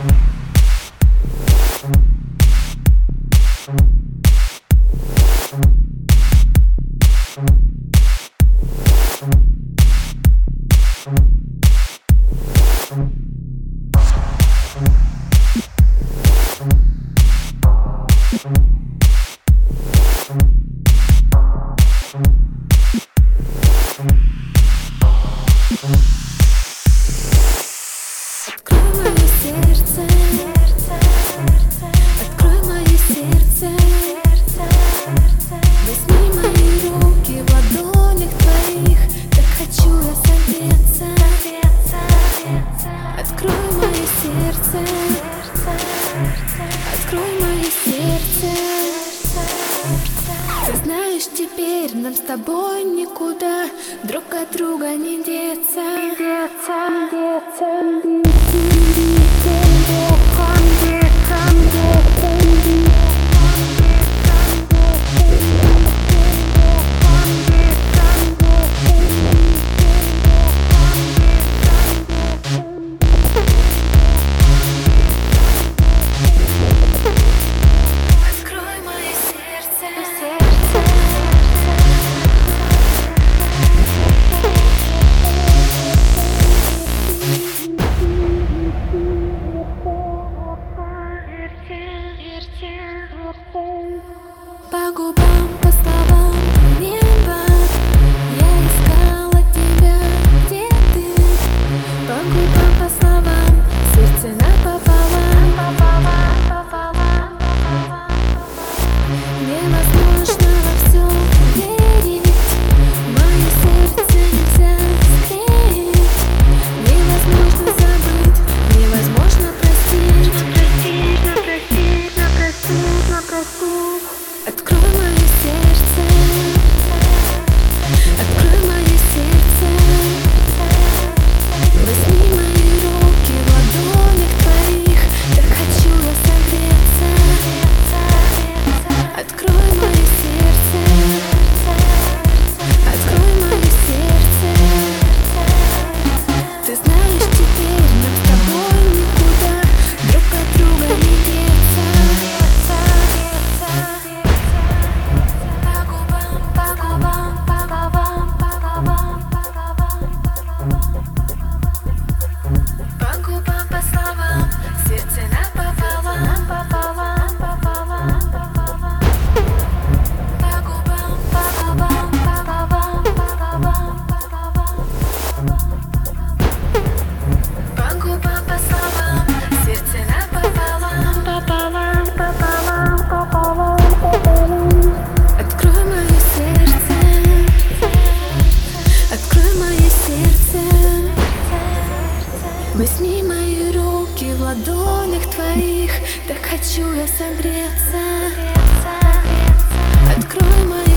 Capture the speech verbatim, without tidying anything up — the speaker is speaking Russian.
Открой мое сердце. Ты знаешь, теперь нам с тобой никуда друг от друга не деться. Не деться, не деться, не по губам, по словам, по небо. Я искала тебя, где ты? По губам, по словам, сердце напополам, пополам, пополам, пополам. Невозможно во все верить, мое сердце нельзя склеить. Невозможно забыть, невозможно простить. Простить, простить, простить, простить. Открой мое сердце, открой мое сердце. Возьми мои руки в ладонях твоих, так хочу я согреться. Открой мое сердце, открой мое сердце. Ты знаешь, теперь нам с тобой никуда друг от друга не деться. Возьми мои руки в ладонях твоих, так хочу я согреться. Открой мои